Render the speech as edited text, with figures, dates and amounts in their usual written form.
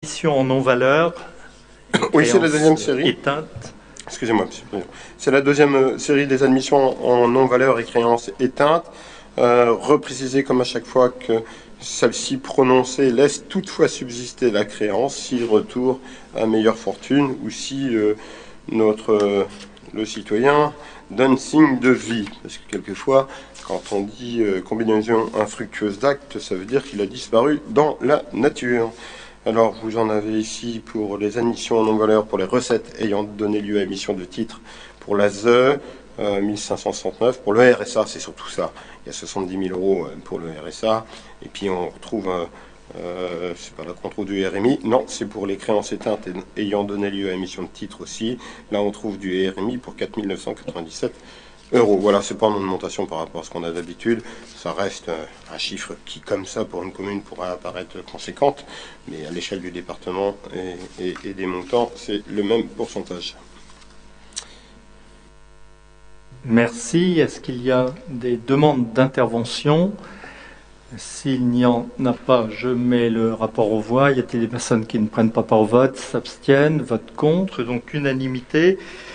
Émission en non-valeur. Oui, c'est la deuxième série. Éteinte. Excusez-moi, Monsieur le Président. C'est la deuxième série des admissions en non-valeur et créances éteintes. Repréciser comme à chaque fois que celle-ci prononcée laisse toutefois subsister la créance si retour à meilleure fortune ou si le citoyen donne signe de vie. Parce que quelquefois, quand on dit combinaison infructueuse d'actes, ça veut dire qu'il a disparu dans la nature. Alors, vous en avez ici pour les admissions en non-valeur, pour les recettes ayant donné lieu à émission de titres, pour la ZE, 1569. Pour le RSA, c'est surtout ça. Il y a 70 000 euros pour le RSA. Et puis, on retrouve, c'est pas là qu'on trouve du RMI. Non, c'est pour les créances éteintes ayant donné lieu à émission de titres aussi. Là, on trouve du RMI pour 4 997 euros. Voilà, c'est pas en augmentation par rapport à ce qu'on a d'habitude. Ça reste un chiffre qui, comme ça, pour une commune, pourra apparaître conséquente, mais à l'échelle du département et des montants, c'est le même pourcentage. Merci. Est-ce qu'il y a des demandes d'intervention? S'il n'y en a pas, je mets le rapport aux voix. Y a-t-il des personnes qui ne prennent pas part au vote, s'abstiennent, votent contre? Donc unanimité.